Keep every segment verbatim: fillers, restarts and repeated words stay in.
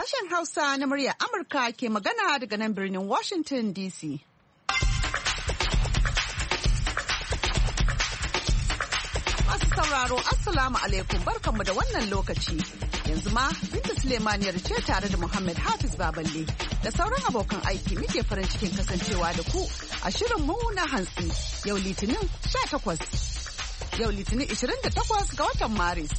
Sashen Hausa na muryar Amurka ke magana daga nan birnin Washington D C. Masu sauraro, Assalamu alaikum, barkanmu da wannan lokaci. Yanzu ma Binta Suleimaniyar ce tare da Muhammad Hafiz Baballe da sauran abokan aiki muke farin cikin kasancewa da ku a shirin mu na hantsi yau Litinin sha takwas. Yau Litinin ishirin da takwas ga watan Maris.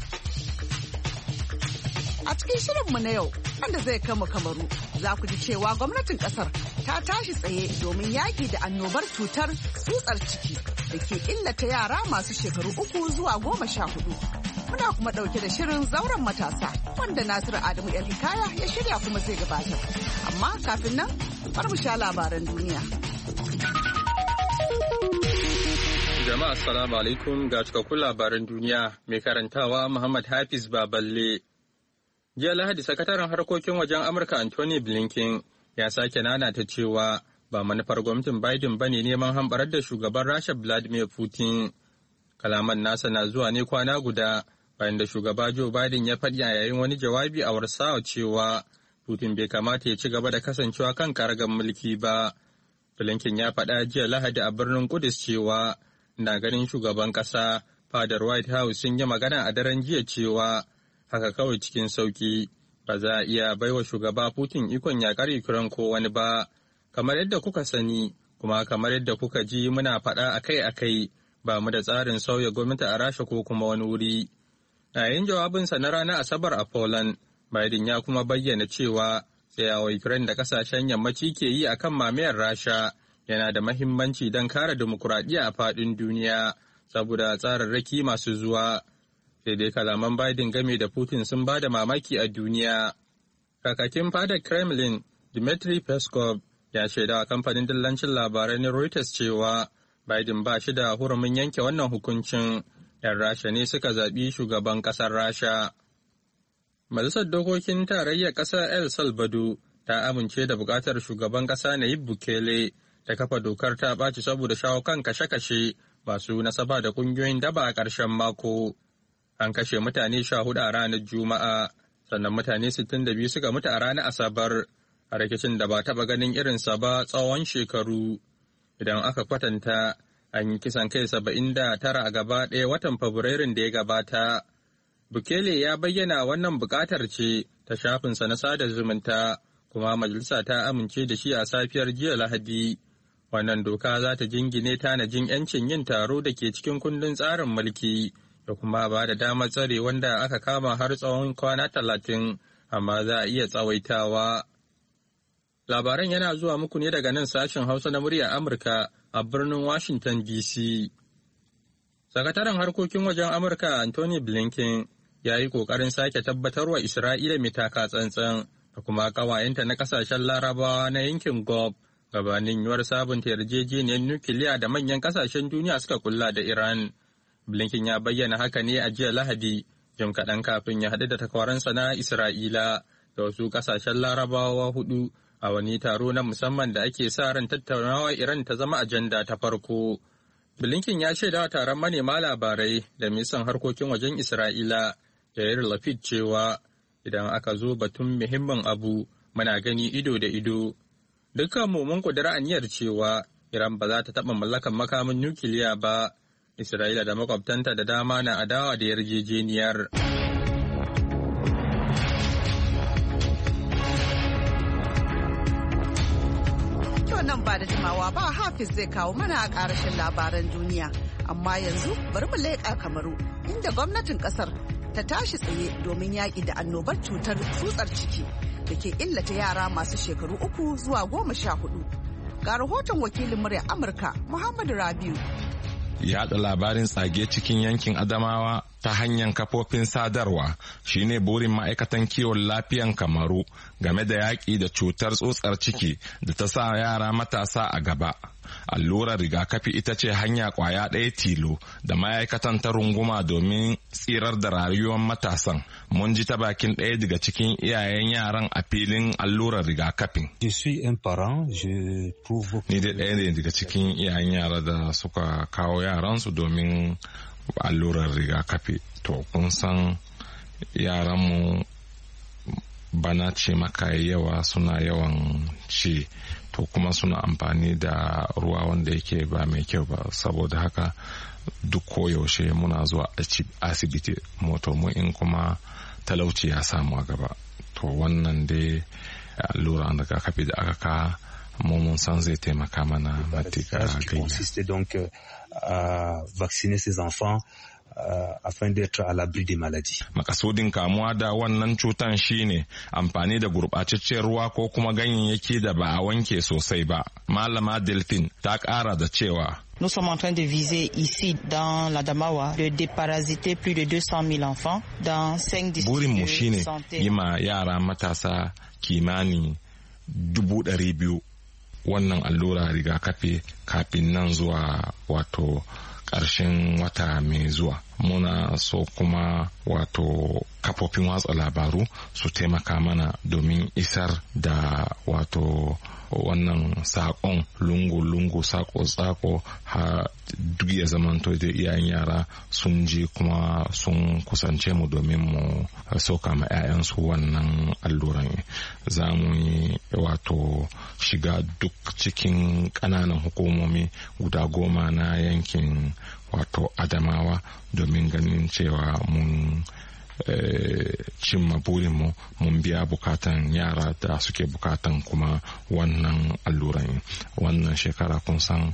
A cikin shirinmu na yau, wanda zai kama Kamaru, za ku ji cewa gwamnatin kasar ta tashi tsaye domin yaƙi da annobar cutar tsutsar ciki da ke illata yara masu shekaru uku zuwa goma sha hudu. Muna kuma ɗauke da shirin zauren matasa wanda Nasiru Adamu El Hikaya ya shirya kuma zai gabatar. Amma kafin nan, bar mu sha labaran duniya. Jama'a assalamu alaikum ga cikakkun labaran duniya mai karantawa Muhammad Hafiz Baballe. Jiya Lahadi, sakataren harkokin wajen Amurka Anthony Blinken ya sake nanata cewa ba manufar gwamnatin Biden ba ne neman hamɓarar da shugaban Rasha Vladimir Putin. Kalaman nasa na zuwa ne kwana guda bayan da shugaba Joe Biden ya faɗi a yayin wani jawabi a Warsaw cewa Putin bai kamata ya ci gaba da kasancewa kan karagar mulki ba. Blinken ya faɗa jiya Lahadi a birnin Kudus cewa na ganin shugaban ƙasa fadar White House sun yi magana a daren jiya cewa haka kawai cikin sauki ba za a iya baiwa shugaba Putin ikon yakar Ukraine ko wani ba. Kamar yadda kuka sani kuma kamar yadda kuka ji muna faɗa akai-akai ba mu da tsarin sauya gwamnati a Rasha ko kuma wani wuri. A yayin jawabinsa na ranar Asabar a Poland, Biden ya kuma bayyana cewa tsayawa Ukraine da kasashen yammaci ke yi akan mamayar Rasha yana da mahimmanci don kare dimokuraɗiyya a faɗin duniya saboda tsararraki masu zuwa. Sai dai kalaman Biden game da Putin sun ba da mamaki a duniya. Kakakin fadar Kremlin, Dmitry Peskov, ya shaida a kamfanin dillancin labarai na Reuters cewa Biden ba shi da hurumin yanke wannan hukuncin. 'Yan Rasha ne suka zaɓi shugaban ƙasar Rasha. Majalisar Dokokin Tarayyar ƙasar El Salvador ta amince da buƙatar shugaban ƙasa Nayib Bukele ta kafa dokar ta ɓaci saboda shawo kan kashe-kashe masu nasaba da ƙungiyoyin daba a ƙarshen mako. An kashe mutane sha hudu a ranar Juma'a, sannan mutane sittin da biyu suka mutu a ranar Asabar, a rikicin da ba taɓa ganin irinsa ba tsawon shekaru. Idan aka kwatanta, an yi kisan kai saba'in da tara a gaba ɗaya watan Fabrairun da ya gabata. Bukele ya bayyana wannan buƙatar ce ta shafinsa na sada zumunta, kuma majalisa ta amince da shi a safiyar jiya Lahadi. Wannan doka za ta jingine tanajin 'yancin yin taro da ke cikin kundin tsarin mulki. Da kuma ba da damar tsare wanda aka kama har tsawon kwana talatin, amma za a iya tsawaitawa. Labaran yana zuwa muku ne daga nan sashen Hausa na muryar Amurka a birnin Washington D C. Sakataren harkokin wajen Amurka Anthony Blinken ya yi ƙoƙarin sake tabbatarwa Isra'ila mai taka tsantsan da kuma ƙawayenta na ƙasashen Larabawa na yankin Gulf gabanin yiwuwar sabunta yarjejeniyar nukiliya da manyan ƙasashen duniya suka kulla da Iran. Blinken ya bayyana haka ne a jiya Lahadi, jim kaɗan kafin ya haɗu da takwaransa na Isra'ila da wasu ƙasashen Larabawa hudu a wani taro na musamman da ake sa ran tattaunawa Iran ta zama ajanda ta farko. Blinken ya shaida wa taron manema labarai da ministan harkokin wajen Isra'ila, Yair Lapid, cewa idan aka zo batun muhimmin abu muna gani ido da ido. Dukkanmu mun ƙudiri aniyar cewa Iran ba za ta taɓa mallakan makamin nukiliya ba. Isra'ila da makwabtanta da dama na adawa da yarjejeniyar. To nan ba da jimawa ba Hafiz zai kawo mana a ƙarashin labaran duniya. Amma yanzu bari mu leƙa Kamaru, inda gwamnatin ƙasar ta tashi tsaye domin yaƙi da annobar cutar tsutsar ciki da ke illata yara masu shekaru uku zuwa goma sha hudu. Ga rahoton wakilin muryar Amurka Muhammadu Rabiu. Yaɗa labarin tsage cikin yankin Adamawa ta hanyar kafofin sadarwa shine burin ma'aikatan kiwon lafiyan Kamaru game da yaƙi da cutar tsutsar ciki da ta sa yara matasa a gaba. Allurar rigakafi ita ce hanya kwaya ɗaya tilo da ma'aikatan ta runguma domin tsirar da rayuwar matasan. Mun ji ta bakin ɗaya daga cikin iyayen yaran a filin allurar rigakafin. Ni da ɗaya ne daga cikin iyayen yara da suka kawo yaransu domin allurar rigakafi. To kun san yaranmu bana ce maka yawa suna yawan ci to kuma suna amfani da ruwa wanda yake ba mai kyau ba, saboda haka duk koyaushe muna zuwa asibiti moto mu in kuma talauci ya samu a gaba. To wannan dai allura da rigakafi da aka ka mu mun san zai taimaka mana matuƙa gayya. Vacciner ses enfants Uh, afin d'être à l'abri des maladies. Makasudin kamuwa da wannan cutan shine amfani da gurɓataccen ruwa ko kuma ganyayyaki da ba a wanke sosai ba. Malama Delphine ta ƙara da cewa Nous sommes en train de viser ici dans l'Adamawa de déparasiter plus de deux cent mille enfants dans cinq districts. Burinmu shine yi ma yara matasa kimani dubu ɗari biyu wannan allura rigakafi kafin nan zuwa wato ƙarshen wata mai zuwa. Muna so kuma wato kafofin watsa labaru su taimaka mana domin isar da wato wannan saƙon lungu-lungu sako-sako ha duk ya zamanto da iyayen yara sun ji kuma sun kusance mu domin mu soka ma 'ya'yansu wannan alluran. Za mu yi wato shiga duk cikin ƙananan hukumomi guda goma na yankin wato Adamawa domin ganin cewa mun cimma burinmu mun biya bukatan yara da suke bukatan kuma wannan alluran. Wannan shekara kun san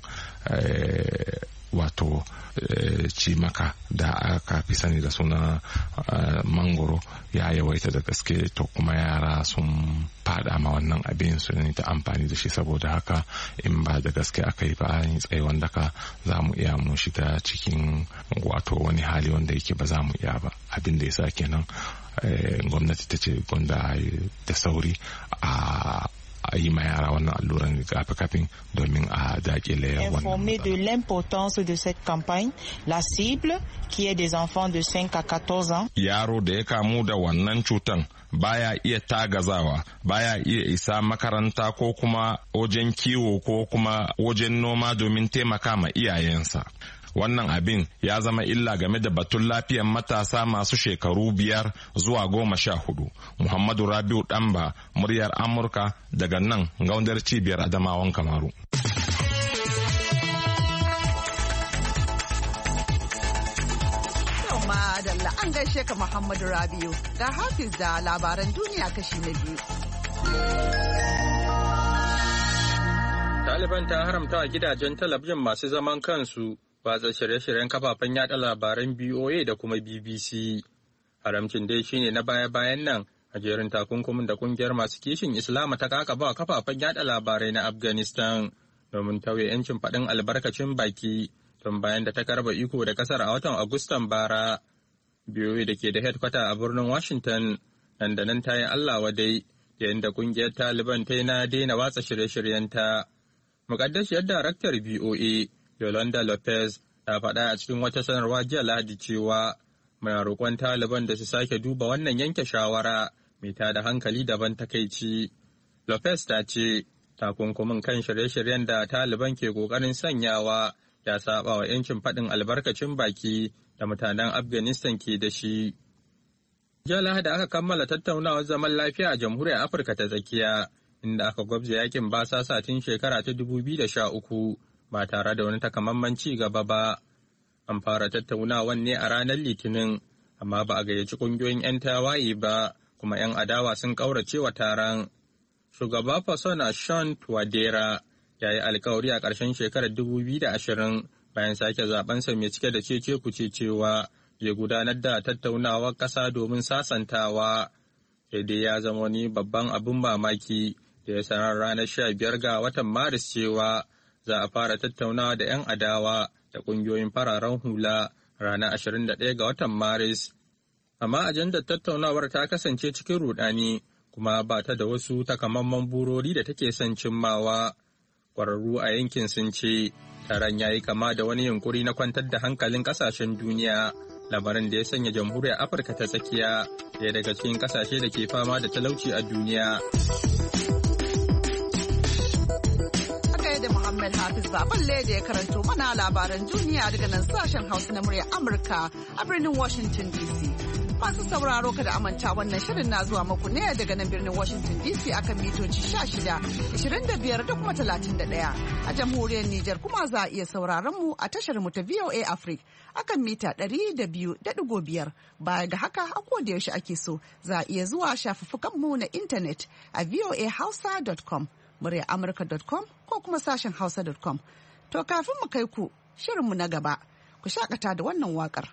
wato cimaka da aka fi sani da suna mangoro ya yawaita da gaske, to kuma yara sun fada ma wannan abin su ne ta amfani da shi, saboda haka in ba da gaske aka yi ba yin tsayuwan daka za mu iya mu shiga cikin wato wani hali wanda yake ba za mu iya ba. Abin da ya sa kenan gwamnati ta ce gwanda da sauri a a yi ma yara wannan alluran rigakafin domin a dakile wannan. Informer de l'importance de cette campagne, la cible qui est des enfants de cinq à quatorze ans. Yaro da ya kamu da wannan cutan baya iya tagazawa, baya iya isa makaranta ko kuma wajen kiwo ko kuma wajen noma domin taimaka ma iyayensa. Wannan abin ya zama illa game da batun lafiyar matasa masu shekaru biyar zuwa goma sha hudu. Muhammadu Rabiu Ɗanba, muryar Amurka daga nan gaundar cibiyar Adamawan Kamaru. Madalla an gaishe ka Muhammadu Rabiu, ga Hafiz da labaran duniya kashi na biyu. Taliban ta haramta wa gidajen talabijin masu zaman kansu watsa shirye-shiryen kafafen yada labaran B O A da kuma B B C. Haramcin dai shine na baya-bayan nan a jerin takunkumin da kungiyar masu kishin Islama ta kakaba wa kafafen yada labarai na Afghanistan domin tauye 'yancin faɗin albarkacin baki tun bayan da ta karba iko da kasar a watan Agustan bara. B O A da ke da headquarter a birnin Washington nan da nan ta yi Allah wadai yayin da kungiyar Taliban ta yi na daina watsa shirye-shiryenta. Mukaddashiyar daraktar B O A Yolanda Lopez ta faɗa a cikin wata sanarwa jiya Lahadi cewa muna roƙon Taliban da su sake duba wannan yanke shawara mai tada hankali daban takaici. Lopez ta ce takunkumin kan shirye-shiryen da Taliban ke ƙoƙarin sanyawa ya saba wa 'yancin faɗin albarkacin baki da mutanen Afghanistan ke da shi. Jiya Lahadi aka kammala tattaunawar zaman lafiya a Jamhuriyar Afirka ta Tsakiya, inda aka gwabza yakin basasa tun shekara ta dubu biyu da sha uku. Ba tare da wani takamaiman ci gaba ba. An fara tattaunawan ne a ranar Litinin, amma ba a gayyaci ƙungiyoyin 'yan tawaye ba, kuma 'yan adawa sun ƙaurace wa taron. Shugaba Fasona Sean Tuwadera ya yi alkawari a ƙarshen shekarar dubu biyu da ashirin bayan sake zabensa mai cike da cece kuce cewa zai gudanar da tattaunawar ƙasa domin sasantawa. Sai dai ya zama wani babban abin mamaki da ya sanar ranar sha biyar ga watan Maris cewa za a fara tattaunawa da 'yan adawa da ƙungiyoyin fararen hula ranar ashirin da ɗaya ga watan Maris. Amma ajandar tattaunawar ta kasance cikin rudani kuma ba ta da wasu takamaiman burori da take son cimmawa. Ƙwararru a yankin sun ce taron ya yi kama da wani yunkuri na kwantar da hankalin ƙasashen duniya, lamarin da ya sanya Jamhuriyar Afirka ta Tsakiya ɗaya daga cikin ƙasashe da ke fama da talauci a duniya. da Muhammad Hafiz Baballe da ya karanto mana labaran duniya daga nan sashen Hausa na muryar Amurka a birnin Washington D C. Masu sauraro kada amanta wannan shirin na zuwa muku ne daga nan birnin Washington D C akan mitoci sha shida, ashirin da biyar da kuma talatin da ɗaya. A jamhuriyar Nijar kuma za a iya sauraron mu a tashar mu ta V O A Africa akan mita ɗari da biyu da ɗigo biyar. Baya ga haka a koda yaushe ake so za a iya zuwa shafuffukan mu na intanet a voa hausa dot com, murya amurka dot com ko kuma sashen hausa dot com. To kafin mu kai ku shirin mu na gaba, ku shakata da wannan wakar.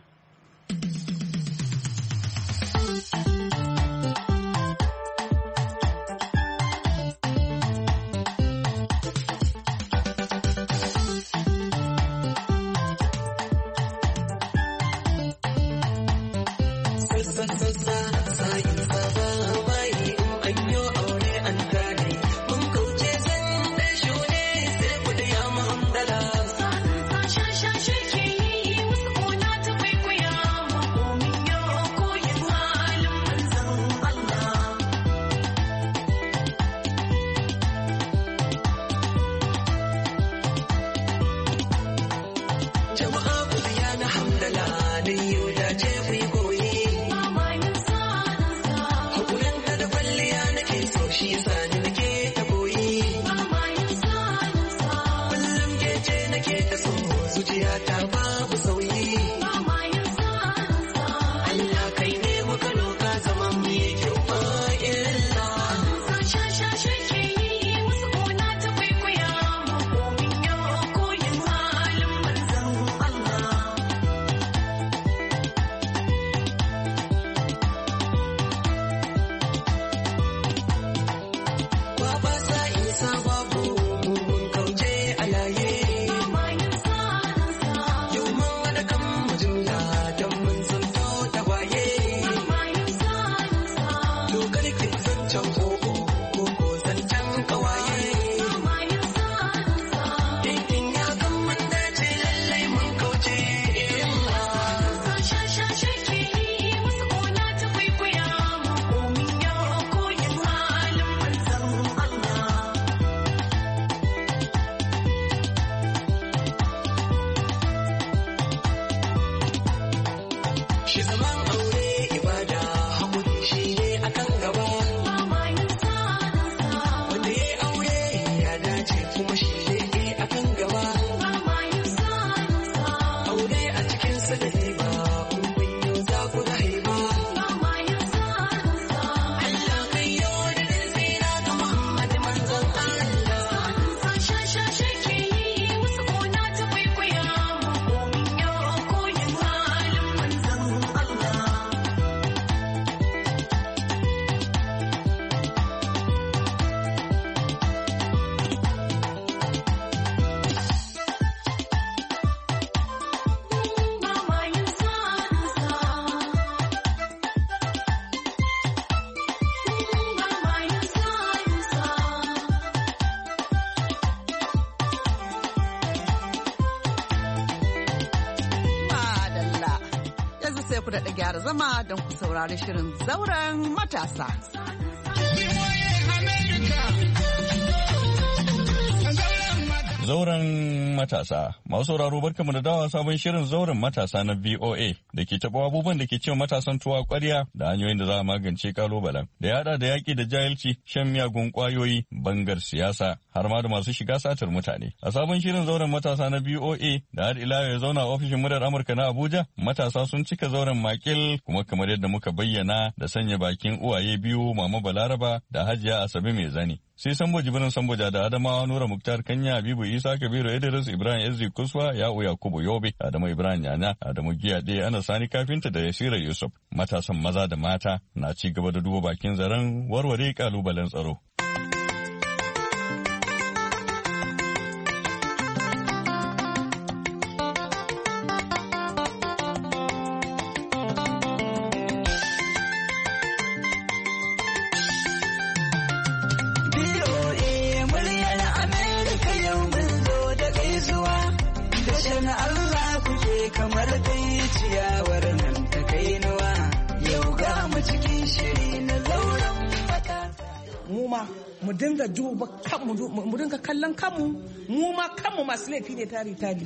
Sai ku daɗa gyara zama don ku saurari shirin zauren matasa. Zauren matasa. Masu sauraro barkamu da dawa sabon shirin zauren matasa na V O A da ke taɓa abubuwan da ke cewa matasan tuwa ƙwarya da hanyoyin da za a magance kalubalen. Da ya haɗa da yaƙi da jahilci, shan miyagun ƙwayoyi, bangar siyasa, har ma da masu shiga satar mutane. A sabon shirin zauren matasa na V O A da har ila ya zauna a ofishin muryar Amurka na Abuja, matasa sun cika zauren makil kuma kamar yadda muka bayyana da sanya bakin uwaye biyu Mama Balaraba da Hajiya Asabe mai zani. Sai Sambo Jibrin Samboja da Adamawa Nura Muktar Kanya Habibu Isa Kabiru Idris Ibrahim Ezzi Kuswa Ya'u Yakubu Yobe Adamu Ibrahim Yanya Adamu Giyade Ana Sani Kafinta da Yasira Yusuf. Matasan maza da mata na ci gaba da duba bakin zaren warware kalubalen tsaro. Kamar dai ciyawar nan ta kainuwa yau ga mu cikin shiri na zauren matasa. Mu ma mu dinga duba kanmu mu dinga kallon kanmu mu ma kanmu masu laifi ne tari tari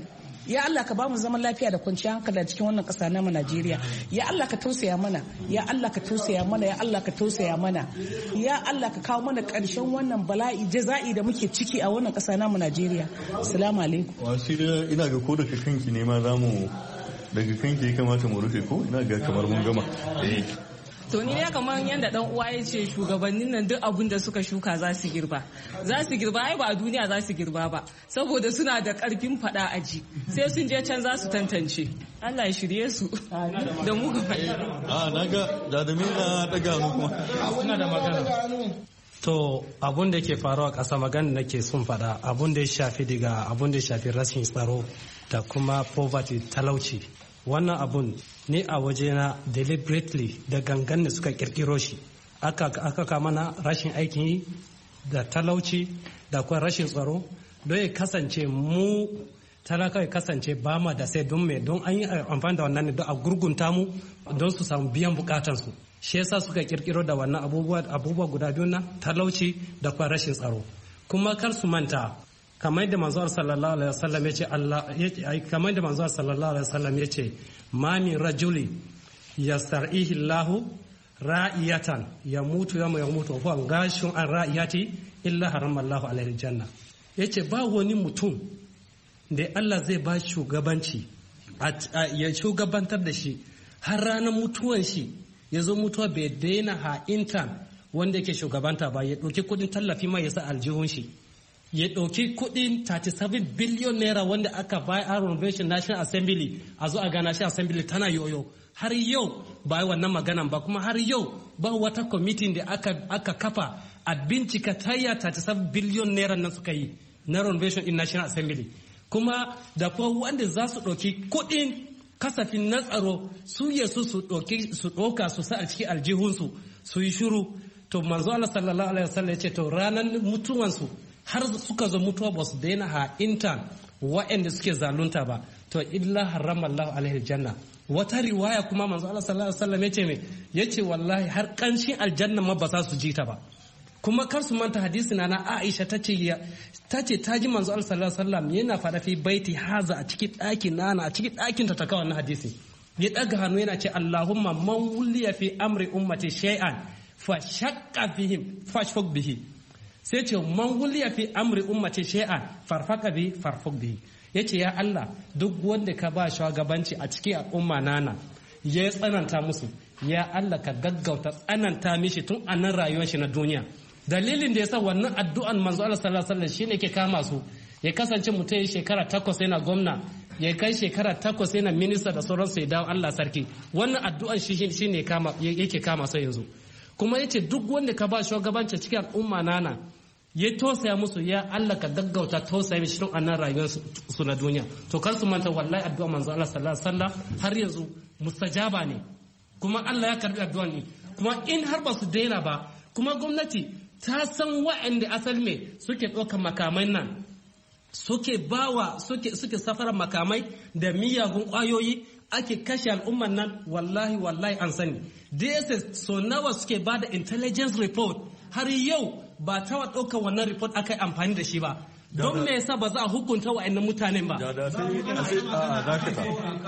ya Allah ka bamu zaman lafiya da kwanciyar hankali a cikin wannan ƙasa namu Najeriya. Ya Allah ka tausaya mana, ya Allah ka tausaya mana, ya Allah ka tausaya mana, ya Allah ka kawo mana ƙarshen wannan bala'i jaza'i da muke ciki a wannan ƙasa namu Najeriya. Assalamu alaikum. Wasira ina ga ko daga kanki ne ma zamu daga kanki ya kamata mu rufe ko ina ga kamar mun gama. Eh. To ni ne kamar yadda dan uwa ya ce shugabannin nan duk abin da suka shuka za su girba. Za su girba ai ba a duniya za su girba ba saboda suna da karfin fada aji. Sai sun je can za su tantance. Allah ya shirye su da mu gaba. Ah naga da da na daga mu kuma. Ina da magana. To abun da ke faruwa ƙasa magana nake sun fada abun da ya shafi daga abun da ya shafi rashin tsaro da kuma poverty talauci. Wannan abun ne a wajena deliberately da gangan da suka kirkiro shi aka aka kama na rashin aikin yi da talauci da kuma rashin tsaro don ya kasance mu talaka ya kasance ba ma da sai don me don an yi amfani da wannan ne don a gurgunta mu don su samu biyan bukatansu shi yasa suka kirkiro da wannan abubuwa abubuwa guda biyu na talauci da kuma rashin tsaro kuma kar su manta kamar da manzo sallallahu alaihi wasallam yace Allah kamar da manzo sallallahu alaihi wasallam yace ma min rajuli yastar'ihi Allah ra'iyatan yamutu yawma yamutu fa gashun an ra'iyati illa harama Allah alaihi janna yace ba wani mutum da Allah zai ba shugabanci ya shugabantar da shi har ranar mutuwan shi ya zo mutuwa bai daina ha'intan wanda yake shugabanta ba ya ɗauki kudin tallafi ma ya sa aljihun shi ya ɗauki kuɗin thirty-seven billion naira wanda aka bayar a renovation national assembly a zo a ga national assembly tana yoyo har yau ba yi wannan maganan ba kuma har yau ba wata kwamitin da aka, aka kafa a bincika tayya thirty-seven billion naira nan suka yi na renovation in national assembly kuma da kuma wanda za su ɗauki kuɗin kasafin na tsaro su yasu su ɗauki su ɗauka su sa a cikin aljihunsu su yi shiru to manzo Allah sallallahu alaihi wasallam ya ce to ranar mutuwansu har suka zo mutuwa ba su daina ha'inta waɗanda suke zalunta ba to illa harrama Allah alaihi janna wata riwaya kuma manzo Allah sallallahu alaihi wasallam yace me yace wallahi har kanshin aljanna ma ba za su ji ta ba kuma kar su manta hadisi na Aisha tace tace ta ji manzo Allah sallallahu alaihi wasallam yana fada fi baiti haza a cikin ɗakin nana a cikin ɗakin ta ta kawo wannan hadisi ya daga hannu yana ce Allahumma man wuliya fi amri ummati shay'an fa shaqqa fihim fashfaq bihi sai ce man wuliya fi amri ummati shay'an farfaka bi farfuk bihi yace ya Allah duk wanda ka ba shugabanci a cikin al'umma nana ya tsananta musu ya Allah ka gaggauta tsananta mishi tun a nan rayuwar shi na duniya dalilin da yasa wannan addu'an manzo Allah sallallahu alaihi wasallam shine ke kama su ya kasance mutum ya shekara takwas yana gwamna ya kai shekara takwas yana minista da sauransu ya dawo Allah sarki wannan addu'an shi shine kama yake kama su yanzu kuma yace duk wanda ka ba shugabanci cikin al'umma nana ya tosaya musu ya Allah ka gaggauta tosaya mishi tun annan rayuwar su na duniya to kar su manta wallahi addu'a manzo Allah sallallahu alaihi wasallam har yanzu mustajaba ne kuma Allah ya karbi addu'a ne kuma in har ba su daina ba kuma gwamnati ta san wa'anda asal me suke ɗaukar makamai nan suke bawa suke suke safara makamai da miyagun ƙwayoyi ake kashe al'umman nan wallahi wallahi an sani D S S so nawa suke ba da intelligence report har yau ba ta wa ɗaukar wannan report aka yi amfani da shi ba don me yasa ba za a hukunta wa'annan mutanen ba da sai a sai a dakata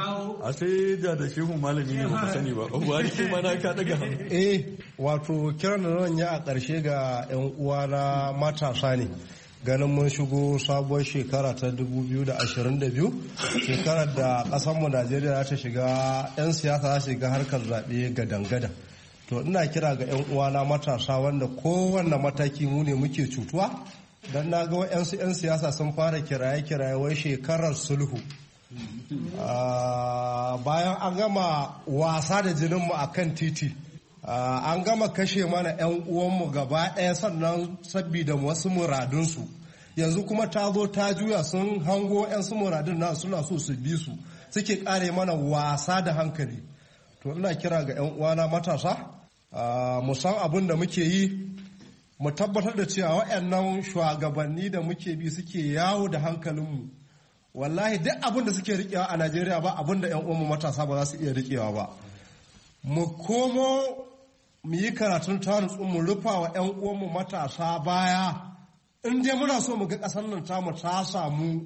a sai da da shehu malami ne ba sani ba wani kuma na ka daga eh wato kiran da nan ya a ƙarshe ga yan uwa na matasa ne ganin mun shigo sabuwar shekara ta dubu biyu da ashirin da biyu shekarar da ƙasarmu Najeriya ta shiga 'yan siyasa za shiga harkar zaɓe gadan-gadan to ina kira ga 'yan uwana matasa wanda kowanne mataki mu ne muke cutuwa don na ga wa'yansu 'yan siyasa sun fara kiraye-kiraye wai shekarar sulhu bayan an gama wasa da jininmu a kan titi an gama kashe mana 'yan uwanmu gaba ɗaya sannan sabida wasu muradunsu yanzu kuma ta zo ta juya sun hango 'yan su muradun na suna so su bi su suke kare mana wasa da hankali to ina kira ga 'yan uwana matasa mu san abin da muke yi mu tabbatar da cewa waɗannan shugabanni da muke bi suke yawo da hankalinmu wallahi duk abin da suke riƙewa a Najeriya ba abin da 'yan uwanmu matasa ba za su iya riƙewa ba mu komo mu yi karatun tanutsu mu rufa wa 'yan uwanmu matasa baya in dai muna so mu ga ƙasar nan tamu ta samu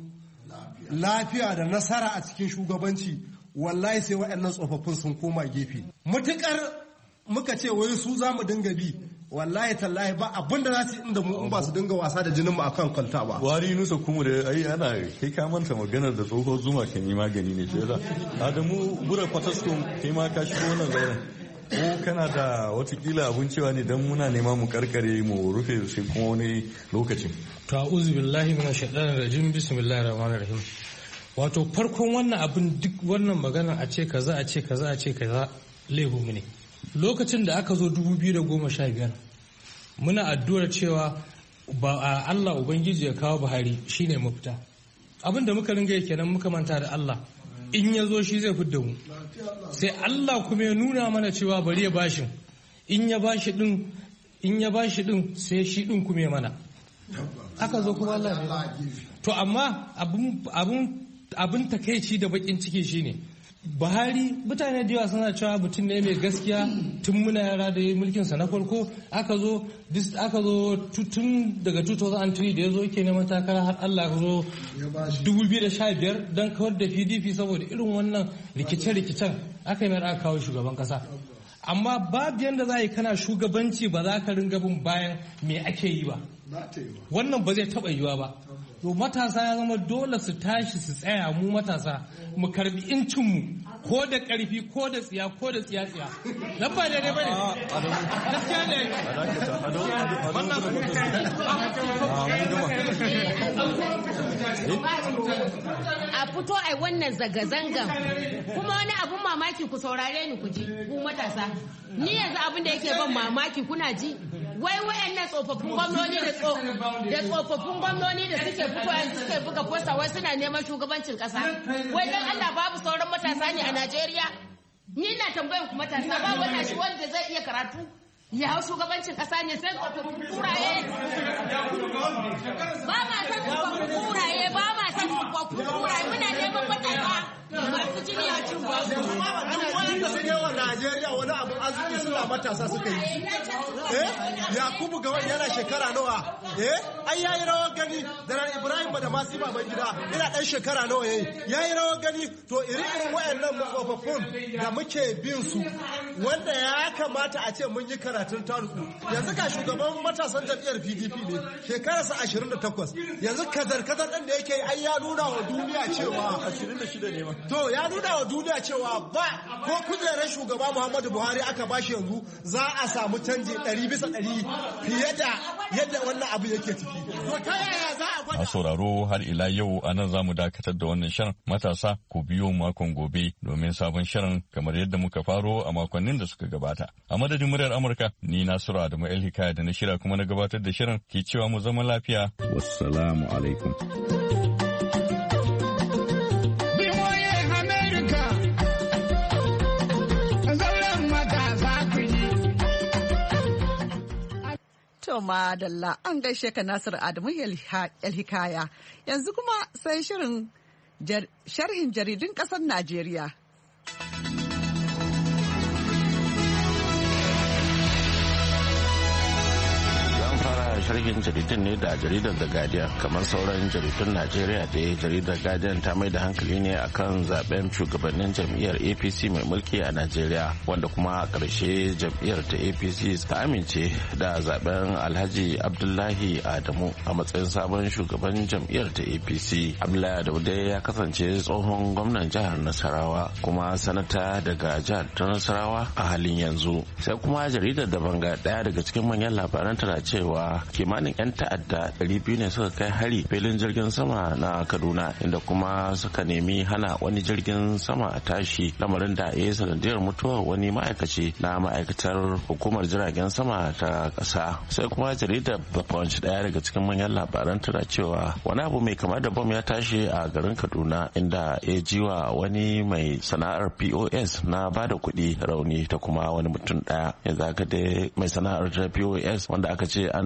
lafiya da nasara a cikin shugabanci, wallahi sai waɗannan tsofaffin sun koma gefe. Mutukar muka ce wai su za mu dinga bi, wallahi tallahi ba abin da za su inda mu in ba su dinga wasa da jinin mu akan kwalta ba. Wari nusa kuma da ai ana kai ka manta maganar da tsohon zuma kan yi magani ne shi yasa. Adamu bura fataskun kai ma ka shigo wannan zauren. Ko kana da watakila abun cewa ne don muna nema mu karkare mu rufe sai kuma wani lokacin. Ta'uzu billahi minash shaitanir rajim, bismillahir rahmanir rahim. Wato farkon wannan abin duk wannan magana a ce kaza a ce kaza a ce kaza laihu mu ne. Lokacin da aka zo dubu biyu da goma sha biyar muna addu'ar cewa ba Allah Ubangiji ya kawo Buhari shine mafita. Abin da muka ringa kenan muka manta da Allah. In ya zo shi zai fidda mu, sai Allah kuma ya nuna mana cewa bari ya bashi, in ya bashi din in ya bashi din sai shi din kuma ya mana, aka zo kuma Allah ne. To amma abun abun abun takeici da bakin ciki shine Buhari mutane da yawa suna cewa mutum ne mai gaskiya tun muna yara da mulkin sa na farko, aka zo aka zo tun daga two thousand three da yazo yake neman takara har Allah ya zo two thousand fifteen dan kawar da P D P saboda irin wannan rikice-rikicen aka yi mai aka kawo shugaban kasa. Amma babu yanda za a yi kana shugabanci ba za ka ringa bin bayan me ake yi ba, wannan ba zai taba yiwa ba. To matasa ya zama dole su tashi su tsaya, mu matasa mu karbi incin mu ko da karfi ko da tsiya ko da tsiya tsiya. Dan ba daidai bane. Gaskiya ne. A fito ai wannan zanga-zangan kuma wani abun mamaki ku saurare ni ku ji ku matasa. Ni yanzu abin da yake ban mamaki kuna ji wai wayannan tsofaffin gwamnoni da tsofaffin gwamnoni da suke fito yanzu suke buga posta wai suna neman shugabancin kasa. Wai dan Allah babu sauran matasa ne a Najeriya? Ni na tambayan ku matasa ba wannan shi wanda zai iya karatu ya hau shugabancin kasa ne sai tsofaffin kuraye. Ba ma san tsofaffin kuraye ba ma san tsofaffin kuraye muna neman matasa masu jini a cin wasu. Duk wanda sun yawa Najeriya wani abu arziki suna matasa suka yi. Eh? Yakubu ga wani yana shekara nawa? Eh? Ai yayi rawar gani da Ibrahim ba da masu baban gida ina dan shekara nawa yayi. Yayi rawar gani to iri-irin wayannan tsofaffin da muke bin su wanda ya kamata a ce mun yi karatun taruku. Yanzu ga shugaban matasan jam'iyyar P D P ne shekararsa ashirin da takwas. Yanzu kazar-kazar ɗin da yake ai ya nuna wa duniya cewa ashirin da shida ne ma. To ya nuna wa duniya cewa ba ko kujerar shugaba Muhammadu Buhari aka bashi yanzu za a samu canji ɗari bisa ɗari fiye da yadda wannan abu yake ciki. To ta yaya za a gwada? A sauraro har ila yau a nan za mu dakatar da wannan shirin matasa ku biyo makon gobe domin sabon shirin kamar yadda muka faro a makonnin da suka gabata. A madadin muryar Amurka ni Nasiru Adamu El Hikaya da na shirya kuma na gabatar da shirin ke cewa mu zama lafiya. Wassalamu alaikum. To madalla an gaishe ka Nasiru Adamu El Hikaya. Yanzu kuma sai shirin sharhin jaridun ƙasar Najeriya. sharhin jaridun ne da jaridar The Guardian. Kamar sauran jaridun Najeriya da jaridar Guardian ta mai da hankali ne akan zaben shugabannin jam'iyyar A P C mai mulki a Najeriya, wanda kuma a ƙarshe jam'iyyar ta A P C ta amince da zaben Alhaji Abdullahi Adamu a matsayin sabon shugaban jam'iyyar ta A P C. Abdullahi Adamu dai ya kasance tsohon gwamnan jihar Nasarawa kuma sanata daga jihar ta Nasarawa a halin yanzu. Sai kuma jaridar da banga daya daga cikin manyan labaran tana cewa kimanin 'yan ta'adda ɗari biyu ne suka kai hari filin jirgin sama na Kaduna, inda kuma suka nemi hana wani jirgin sama a tashi, lamarin da ya yi sanadiyar mutuwar wani ma'aikaci na ma'aikatar hukumar jiragen sama ta ƙasa. Sai kuma jaridar The Punch ɗaya daga cikin manyan labaran tana cewa wani abu mai kama da bom ya tashi a garin Kaduna, inda ya jiwa wani mai sana'ar P O S na bada kuɗi rauni ta kuma wani mutum ɗaya. Yanzu aka dai mai sana'ar ta P O S wanda aka ce an ɗana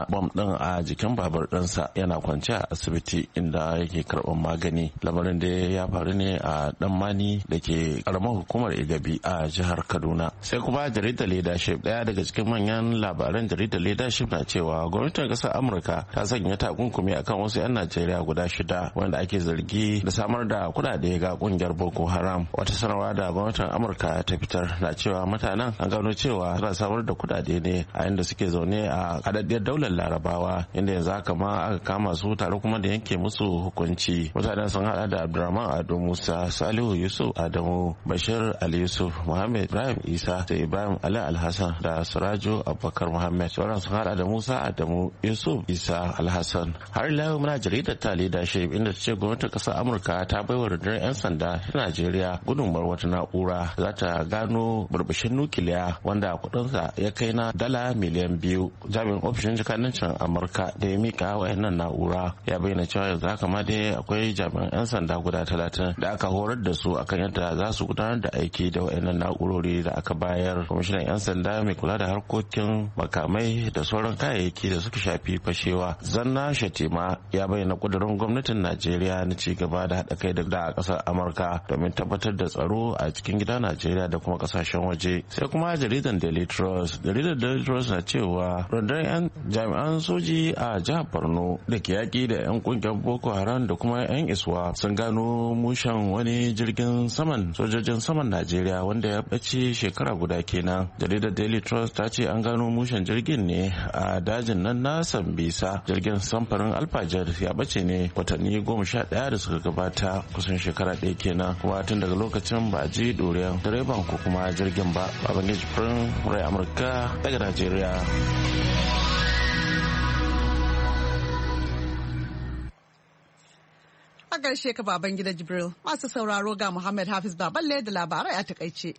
bom din a jikin babur ɗinsa yana kwance a asibiti inda yake karɓar magani. Lamarin da ya faru ne a Ɗanmani da ke karamar hukumar Igabi a jihar Kaduna. Sai kuma jaridar Leadership, ɗaya daga cikin manyan labaran jaridar Leadership na cewa gwamnatin ƙasar Amurka ta sanya takunkumi akan wasu 'yan Najeriya guda shida wanda ake zargi da samar da kuɗaɗe ga ƙungiyar Boko Haram. Wata sanarwa da gwamnatin Amurka ta fitar na cewa mutanen an gano cewa suna samar da kuɗaɗe ne a inda suke zaune a haɗaɗɗiyar daular Larabawa, inda yanzu haka ma aka kama su tare kuma da yanke musu hukunci. Mutanen sun haɗa da Abdurrahman Ado Musa, Salihu Yusuf Adamu, Bashir Ali Yusuf, Muhammad Ibrahim Isa da Ibrahim Ali Alhassan da Surajo Abubakar Muhammad. Sauran sun haɗa da Musa Adamu Yusuf Isa Alhassan. Har ila yau muna jaridar ta Leadership inda ta ce gwamnatin ƙasar Amurka ta baiwa rundunar 'yan sanda ta Najeriya gudunmawar wata na'ura za ta gano burbushin nukiliya wanda kuɗinsa ya kai na dala miliyan biyu. Jami'in ofishin jakadancin Amurka da ya mika wayannan na'ura ya bayyana cewa yanzu haka ma dai akwai jami'an 'yan sanda guda talatin da aka horar da su akan yadda za su gudanar da aiki da wayannan na'urori da aka bayar. Kwamishinan 'yan sanda mai kula da harkokin makamai da sauran kayayyaki da suka shafi fashewa Zanna Shatima ya bayyana kudurin gwamnatin Najeriya na ci gaba da haɗa kai da ƙasar Amurka domin tabbatar da tsaro a cikin gida Najeriya da kuma ƙasashen waje. Sai kuma jaridan Daily Trust. Jaridar Daily Trust na cewa rundunar 'yan jami'an soji a jihar Borno da ke yaƙi da 'yan ƙungiyar Boko Haram da kuma 'yan Iswa sun gano mushen wani jirgin saman sojojin saman Najeriya wanda ya ɓace shekara guda kenan. Jaridar Daily Trust ta ce an gano mushen jirgin ne a dajin nan na Sambisa. Jirgin samfarin Alfajar ya ɓace ne watanni goma sha ɗaya da suka gabata, kusan shekara ɗaya kenan, kuma tun daga lokacin ba ji ɗoriyan direban ko kuma jirgin ba. Babangiji Firin Murai Amurka daga Najeriya. A gaishe ka Babangida Jibril. Masu sauraro ga Muhammad Hafiz Baballe da labarai a takaice.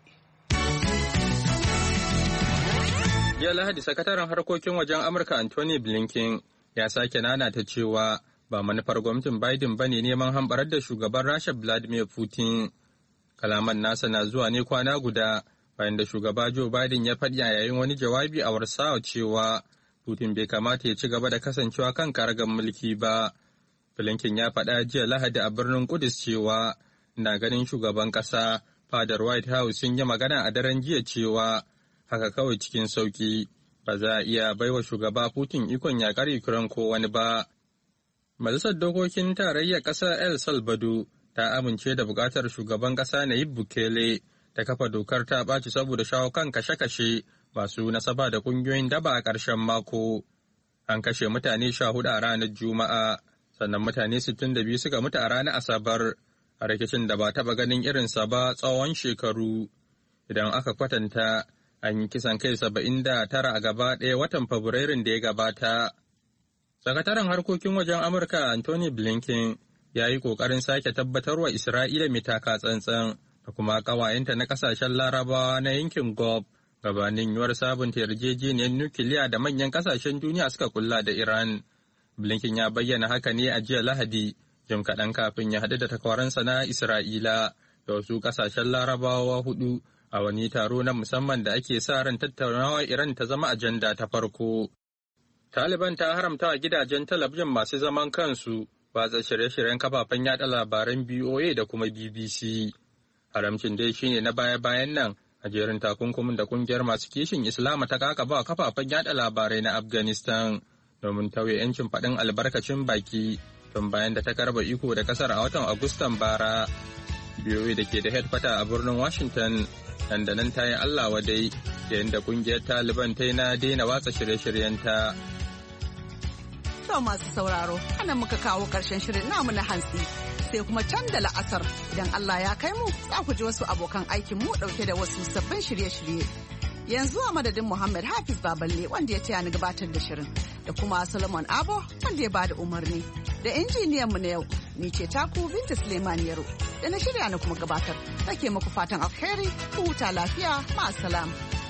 Jiya Lahadi, sakataren harkokin wajen Amurka Anthony Blinken ya sake nanata cewa ba manufar gwamnatin Biden bane neman hambarar da shugaban Rasha Vladimir Putin. Kalaman nasa na zuwa ne kwana guda bayan da shugaba Joe Biden ya faɗi a yayin wani jawabi a Warsaw cewa Putin bai kamata ya ci gaba da kasancewa kan karagar mulki ba. Blinken ya faɗa jiya Lahadi a birnin Kudus cewa na ganin shugaban ƙasa fadar White House sun yi magana a daren jiya cewa haka kawai cikin sauki ba za a iya baiwa shugaba Putin ikon yakar Ukraine ko wani ba. Majalisar Dokokin Tarayyar Ƙasar El Salvador ta amince da buƙatar shugaban ƙasa Nayib Bukele ta kafa dokar ta ɓaci saboda shawo kan kashe-kashe masu nasaba da ƙungiyoyin daba a ƙarshen mako. An kashe mutane sha hudu a ranar Juma'a, sannan mutane sittin da biyu suka mutu a ranar Asabar a rikicin da ba taɓa ganin irinsa ba tsawon shekaru. Idan aka kwatanta, an yi kisan kai saba'in da tara a gaba ɗaya watan Fabrairun da ya gabata. Sakataren harkokin wajen Amurka Anthony Blinken ya yi ƙoƙarin sake tabbatarwa Isra'ila mai taka tsantsan da kuma ƙawayenta na ƙasashen Larabawa na yankin Gulf gabanin yiwuwar sabunta yarjejeniyar nukiliya da manyan ƙasashen duniya suka kulla da Iran. Blinken ya bayyana haka ne a jiya Lahadi, jim kaɗan kafin ya haɗu da takwaransa na Isra'ila da wasu ƙasashen Larabawa hudu a wani taro na musamman da ake sa ran tattaunawa Iran ta zama ajanda ta farko. Taliban ta haramta wa gidajen talabijin masu zaman kansu watsa shirye-shiryen kafafen yada labaran B O A da kuma B B C. Haramcin dai shine na baya-bayan nan a jerin takunkumin da kungiyar masu kishin Islama ta kakaba kafafen yada labarai na Afghanistan domin tauye 'yancin faɗin albarkacin baki tun bayan da ta karba iko da kasar a watan Agustan bara. B O A da ke da headquarter a birnin Washington nan da nan ta yi Allah wadai yayin da kungiyar Taliban ta yi na daina watsa shirye-shiryenta. To masu sauraro, anan muka kawo ƙarshen shirin namu na hantsi. Sai kuma can da la'asar idan Allah ya kai mu za ku ji wasu abokan aikin mu ɗauke da wasu sabbin shirye-shirye. Yanzu a madadin Muhammad Hafiz Baballe wanda ya taya ni gabatar da shirin da kuma Solomon Abo wanda ya bada umarni da injiniyan mu na yau ni ce taku Binta Suleiman Yaro da na shirya na kuma gabatar. Nake muku fatan alheri, ku huta lafiya, ma'asalam.